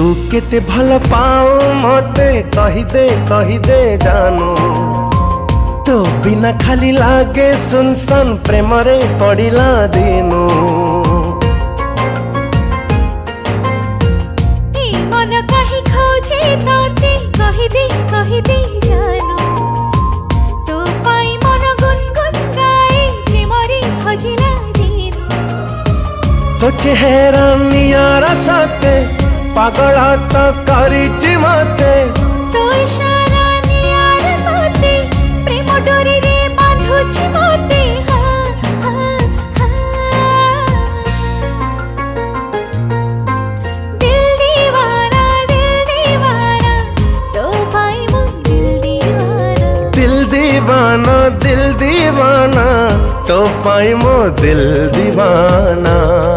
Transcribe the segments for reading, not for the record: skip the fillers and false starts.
तू केते भल पाओ मते कही दे जानू तो बिना खाली लागे सुनसान प्रेम रे पड़िला दिनू मन कहीं खोजे तोते कही दे जानू तो पाई मन गुनगुन गाए प्रेम रे हजिला दिनू तो चेहरा नियारा साथे पागला तो करिछि मते तो इशारा नियार साथे प्रेम डोरी रे बांधुछि मते दिल दीवाना तो पाई मु दिल दीवाना तो पाई मो दिल दीवाना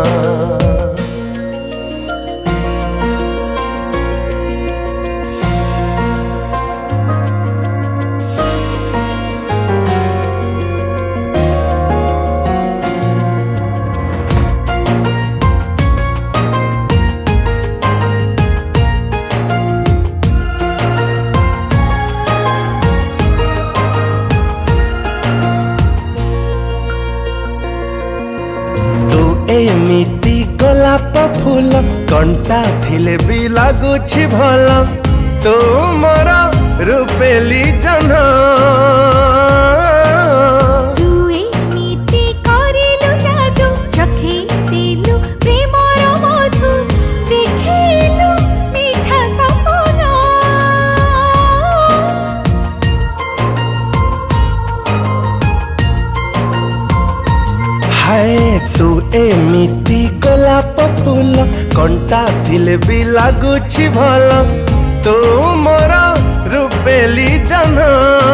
एमिति गोलाप फूल कंटा थिले भी लागुछि भल तो मोर रूपेली जन्ह तू एमिति करिलु जादू चखे दिलु प्रेमर मधु देखिलु मीठा सपना हाय तू एमिति गोलाप फूल कंटा थिले भी लागुछि भल तू मोर रूपेली जन्ह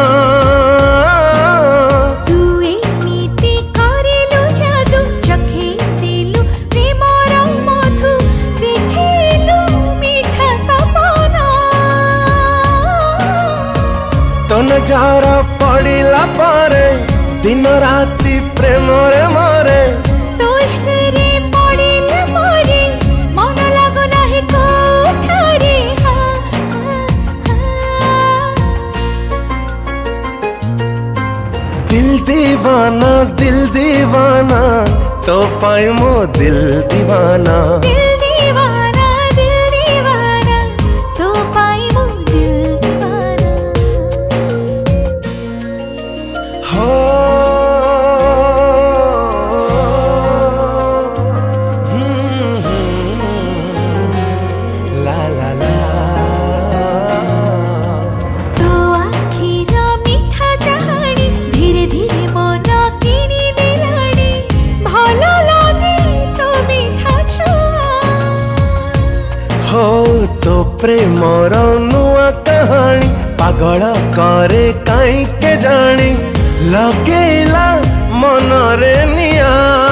तू एमिति करिलु जादू चखे दिलु प्रेमर मधु देखिलु मीठा सपना तो नजारा पड़िला पारे दिन राति प्रेम रे मरे तो इश्क रे पड़िला मरे मन लागो नाही कोठारे दिल दीवाना तो पाई मो दिल दीवाना दिल दीवाना तो पाई मु दिल दीवाना हो ला ला ला तो आखिर मीठा चाहाणी धीरे धीरे मन किनी देलाणी भल लागे तो मीठा छुआ हो तो प्रेमर नुआ कहानी पागल करे काई के जानी लगेला मनरे निया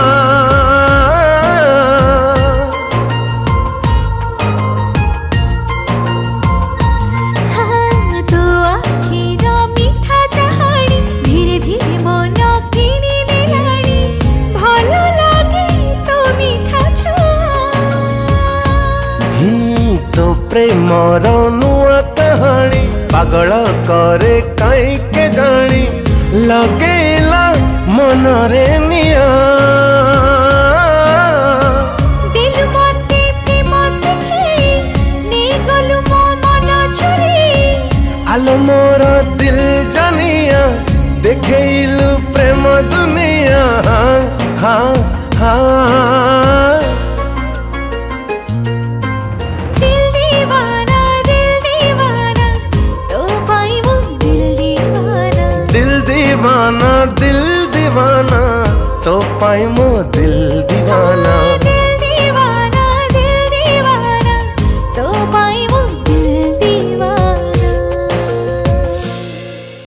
तो आखिर मीठा चाहाणी धीरे धीरे मन किनी देलाणी भल लागे तो मीठा छुआ तो प्रेमर नुआ कहानी पागल करे काई के जानी लगेला मनरे निया दिल मते प्रेम देखी ने गलु मो मन चुरी आलो मोर दिल जानिया देखेलु प्रेम दुनिया हाँ हाँ दिल दीवाना तो पाई मु दिल दीवाना तो पाई मो दिल